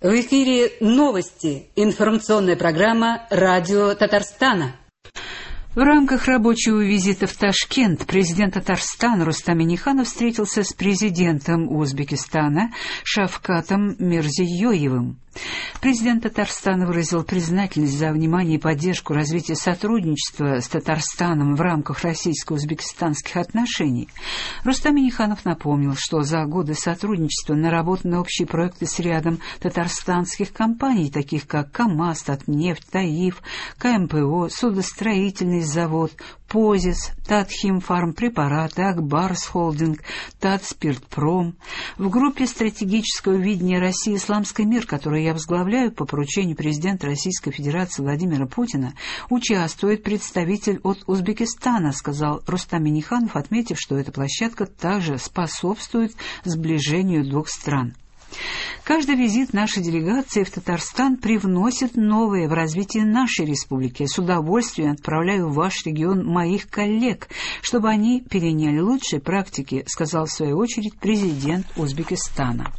В эфире новости. Информационная программа «Радио Татарстана». В рамках рабочего визита в Ташкент президент Татарстана Рустам Минниханов встретился с президентом Узбекистана Шавкатом Мирзиёевым. Президент Татарстана выразил признательность за внимание и поддержку развития сотрудничества с Татарстаном в рамках российско-узбекистанских отношений. Рустам Минниханов напомнил, что за годы сотрудничества наработаны общие проекты с рядом татарстанских компаний, таких как КАМАЗ, Татнефть, ТАИФ, КМПО, судостроительный завод, ПОЗИС, Татхимфармпрепараты, Акбарс Холдинг, Татспиртпром. В группе стратегического видения России «Исламский мир», которую я возглавляю по поручению президента Российской Федерации Владимира Путина, участвует представитель от Узбекистана, сказал Рустам Минниханов, отметив, что эта площадка также способствует сближению двух стран. Каждый визит нашей делегации в Татарстан привносит новое в развитие нашей республики. С удовольствием отправляю в ваш регион моих коллег, чтобы они переняли лучшие практики, сказал в свою очередь президент Узбекистана.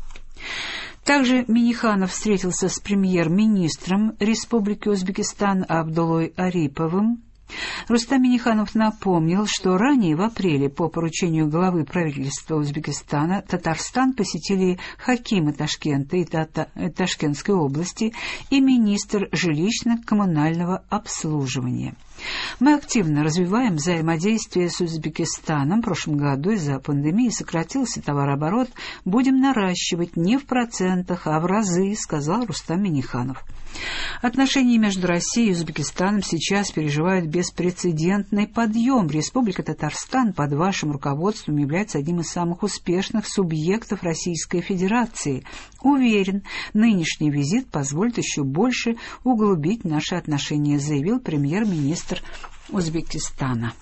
Также Минниханов встретился с премьер-министром Республики Узбекистан Абдуллой Ариповым. Рустам Минниханов напомнил, что ранее в апреле по поручению главы правительства Узбекистана Татарстан посетили хакимы Ташкента и Ташкентской области и министр жилищно-коммунального обслуживания. Мы активно развиваем взаимодействие с Узбекистаном. В прошлом году из-за пандемии сократился товарооборот. Будем наращивать не в процентах, а в разы, сказал Рустам Минниханов. Отношения между Россией и Узбекистаном сейчас переживают беспрецедентный подъем. Республика Татарстан под вашим руководством является одним из самых успешных субъектов Российской Федерации. Уверен, нынешний визит позволит еще больше углубить наши отношения, заявил премьер-министр Узбекистана.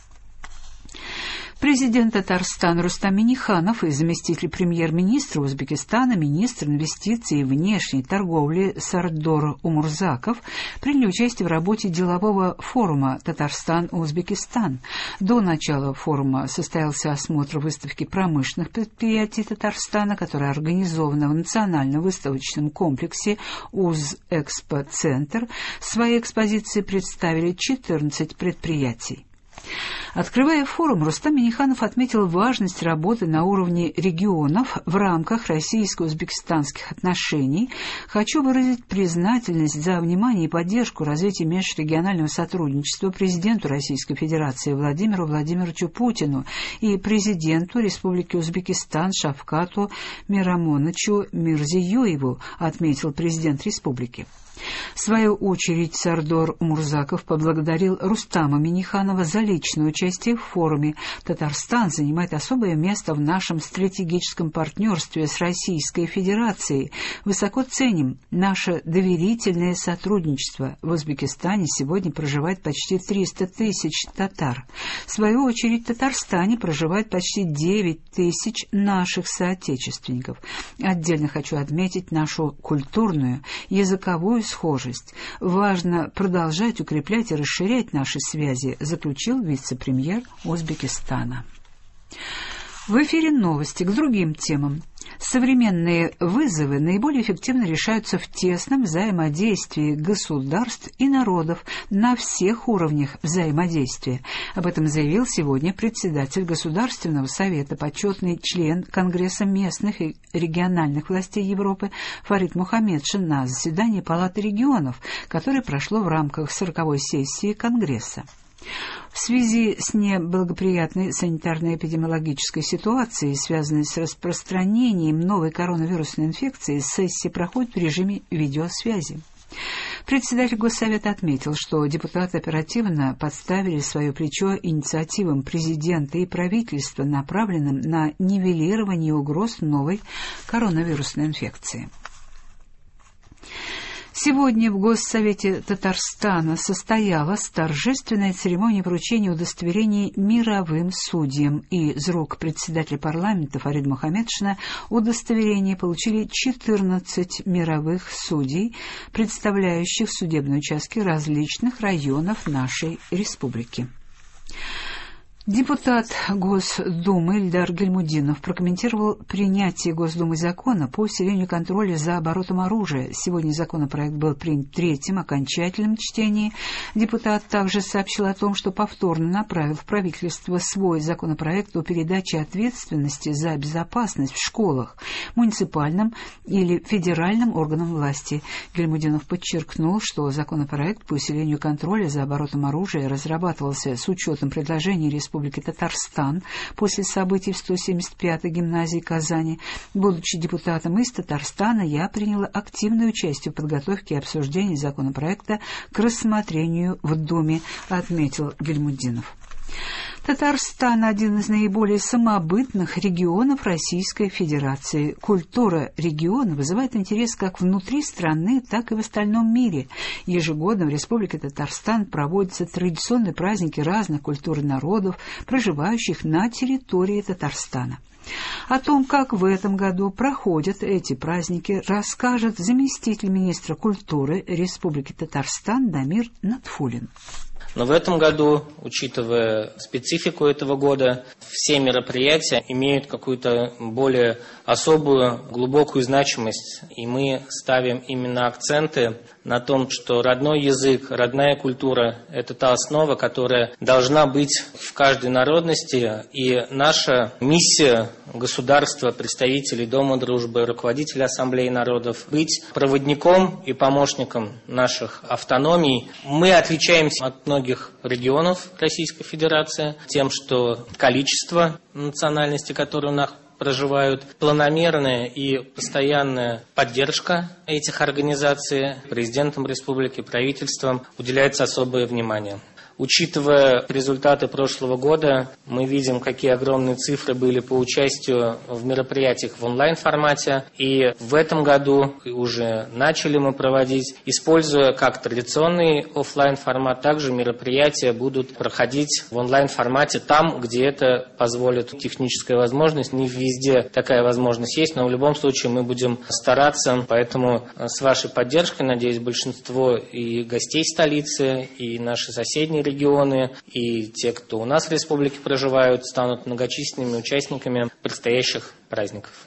Президент Татарстана Рустам Минниханов и заместитель премьер-министра Узбекистана, министр инвестиций и внешней торговли Сардор Умурзаков приняли участие в работе делового форума «Татарстан-Узбекистан». До начала форума состоялся осмотр выставки промышленных предприятий Татарстана, которая организована в национальном выставочном комплексе УЗ-Экспо-центр. В своей экспозиции представили 14 предприятий. Открывая форум, Рустам Минниханов отметил важность работы на уровне регионов в рамках российско-узбекистанских отношений. Хочу выразить признательность за внимание и поддержку развития межрегионального сотрудничества президенту Российской Федерации Владимиру Владимировичу Путину и президенту Республики Узбекистан Шавкату Мирамоновичу Мирзиёеву, отметил президент республики. В свою очередь Сардор Умурзаков поблагодарил Рустама Минниханова за личное участие в форуме. Татарстан занимает особое место в нашем стратегическом партнерстве с Российской Федерацией. Высоко ценим наше доверительное сотрудничество. В Узбекистане сегодня проживает почти 300 тысяч татар. В свою очередь в Татарстане проживает почти 9 тысяч наших соотечественников. Отдельно хочу отметить нашу культурную, языковую схожесть. Важно продолжать укреплять и расширять наши связи, заключил вице-премьер Узбекистана. В эфире новости к другим темам. Современные вызовы наиболее эффективно решаются в тесном взаимодействии государств и народов на всех уровнях взаимодействия. Об этом заявил сегодня председатель Государственного совета, почетный член Конгресса местных и региональных властей Европы Фарид Мухаммедшин на заседании Палаты регионов, которое прошло в рамках 40-й сессии Конгресса. В связи с неблагоприятной санитарно-эпидемиологической ситуацией, связанной с распространением новой коронавирусной инфекции, сессия проходит в режиме видеосвязи. Председатель Госсовета отметил, что депутаты оперативно подставили свое плечо инициативам президента и правительства, направленным на нивелирование угроз новой коронавирусной инфекции. Сегодня в Госсовете Татарстана состоялась торжественная церемония вручения удостоверений мировым судьям, и из рук председателя парламента Фарида Мухаммедшина удостоверения получили 14 мировых судей, представляющих судебные участки различных районов нашей республики. Депутат Госдумы Ильдар Гильмудинов прокомментировал принятие Госдумой закона по усилению контроля за оборотом оружия. Сегодня законопроект был принят в третьем окончательном чтении. Депутат также сообщил о том, что повторно направил в правительство свой законопроект о передаче ответственности за безопасность в школах муниципальным или федеральным органам власти. Гильмудинов подчеркнул, что законопроект по усилению контроля за оборотом оружия разрабатывался с учетом предложений Республики Татарстан после событий в 175-й гимназии Казани. Будучи депутатом из Татарстана, я приняла активное участие в подготовке и обсуждении законопроекта к рассмотрению в Думе, отметил Гильмудинов. Татарстан – один из наиболее самобытных регионов Российской Федерации. Культура региона вызывает интерес как внутри страны, так и в остальном мире. Ежегодно в Республике Татарстан проводятся традиционные праздники разных культур и народов, проживающих на территории Татарстана. О том, как в этом году проходят эти праздники, расскажет заместитель министра культуры Республики Татарстан Дамир Натфулин. Но в этом году, учитывая специфику этого года, все мероприятия имеют какую-то более особую, глубокую значимость. И мы ставим именно акценты на том, что родной язык, родная культура – это та основа, которая должна быть в каждой народности. И наша миссия государства, представителей Дома дружбы, руководителей Ассамблеи народов – быть проводником и помощником наших автономий. Мы отличаемся от многих регионов Российской Федерации тем, что количество национальностей, которые у нас проживают, планомерная и постоянная поддержка этих организаций президентом республики, правительством уделяется особое внимание. Учитывая результаты прошлого года, мы видим, какие огромные цифры были по участию в мероприятиях в онлайн-формате. И в этом году уже начали мы проводить, используя как традиционный офлайн-формат, также мероприятия будут проходить в онлайн-формате там, где это позволит техническая возможность. Не везде такая возможность есть, но в любом случае мы будем стараться. Поэтому с вашей поддержкой, надеюсь, большинство и гостей столицы, и наши соседние регионы, и те, кто у нас в республике проживают, станут многочисленными участниками предстоящих праздников.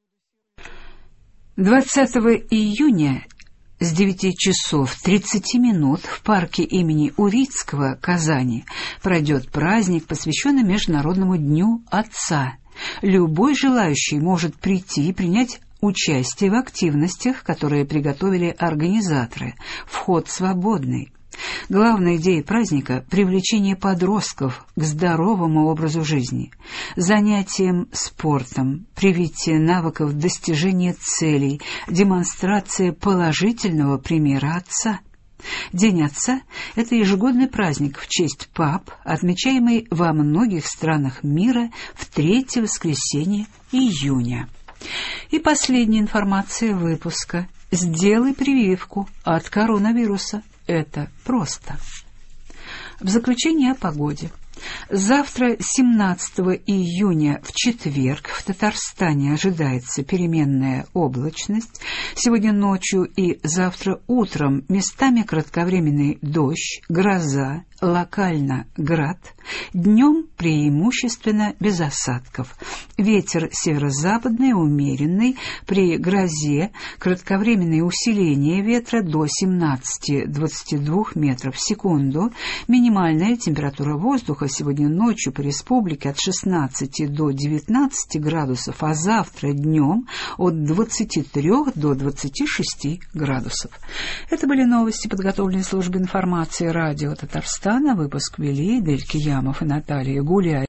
20 июня с 9 часов 30 минут в парке имени Урицкого, Казани, пройдет праздник, посвященный Международному дню Отца. Любой желающий может прийти и принять участие в активностях, которые приготовили организаторы. Вход свободный. Главная идея праздника – привлечение подростков к здоровому образу жизни, занятиям спортом, привитие навыков достижения целей, демонстрация положительного примера отца. День Отца – это ежегодный праздник в честь пап, отмечаемый во многих странах мира в третье воскресенье июня. И последняя информация выпуска. Сделай прививку от коронавируса. Это просто. В заключение о погоде. Завтра, 17 июня, в четверг, в Татарстане ожидается переменная облачность. Сегодня ночью и завтра утром местами кратковременный дождь, гроза, локально град. Днем преимущественно без осадков. Ветер северо-западный, умеренный. При грозе кратковременное усиление ветра до 17-22 метров в секунду. Минимальная температура воздуха сегодня ночью по республике от 16 до 19 градусов, а завтра днем от 23 до 26 градусов. Это были новости, подготовленные службой информации радио Татарстана. Выпуск вели Идель Киямов и Наталья Гуляй.